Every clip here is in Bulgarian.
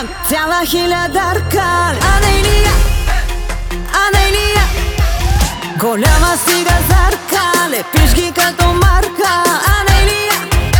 цяла хилядарка. Анелия, голяма си газарка, лепиш ги като марка. Анелия,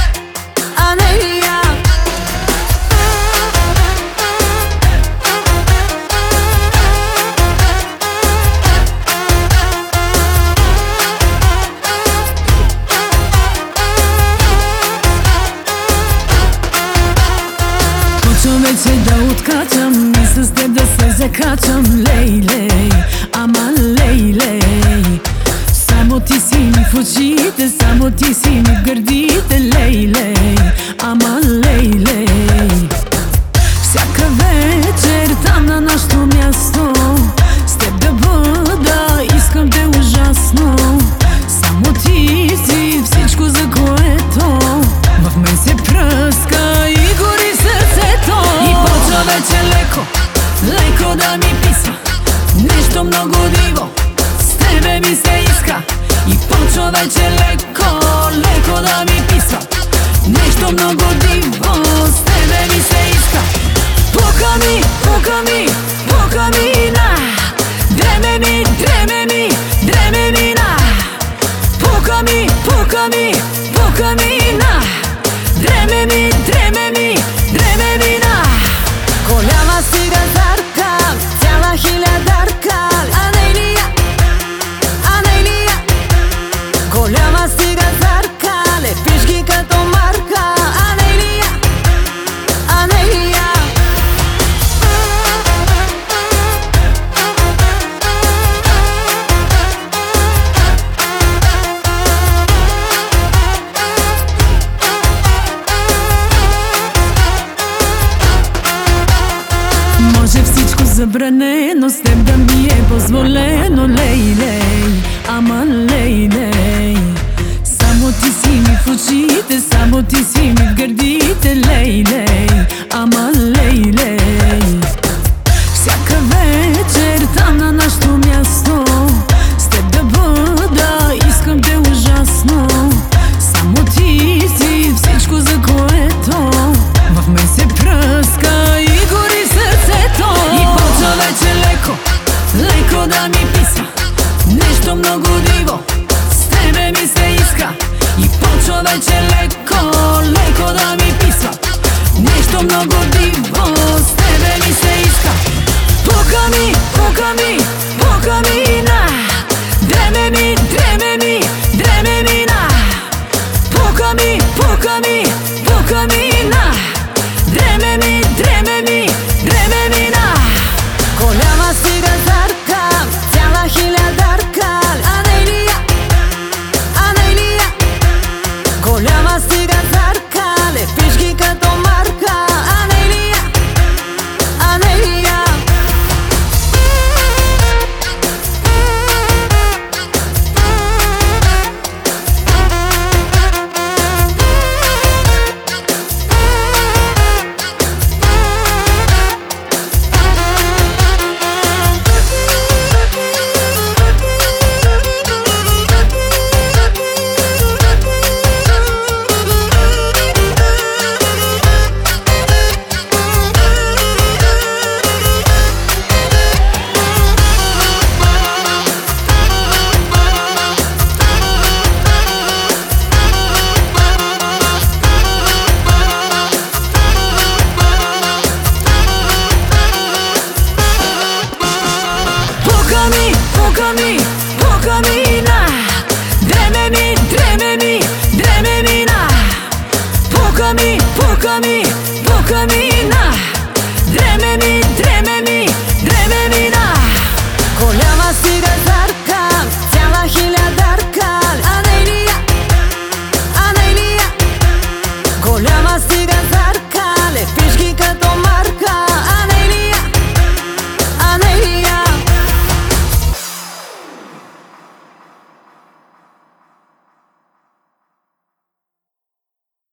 почвам вече да откачам и с теб да се закачам. Лей, ама лей, само ти си ми в очите, само ти си ми в гърдите. Лей, ама лей, всяка вечер там на нашото място с теб да бъда, искам те ужасно. Само ти си всичко, за което в мен се пръска и гори сърцето. И почва вече леко да ми писва нещо много диво, с тебе ми се иска. И почва вече леко да ми писва нещо много диво, с тебе ми се иска. Пука ми на дреме ми на. Пука ми на дреме ми на. голяма си газарка, цяла хилядарка. Анелия, голяма си газарка, лепиш ги като марка. Анелия, може всичко забранено, с теб да ми е позволено. Лей, ама лей, само ти си ми в очите, само ти си ми в гърдите. Лей, ама лей, всяка вечер там на нашото място с теб да бъда, искам те ужасно. Само ти си всичко, за което в мен се пръска и гори сърцето. И почва вече леко да ми писва нещо много диво, с тебе ми се иска. И почва вече леко да ми писва нещо много диво, с тебе ми се иска. Пука ми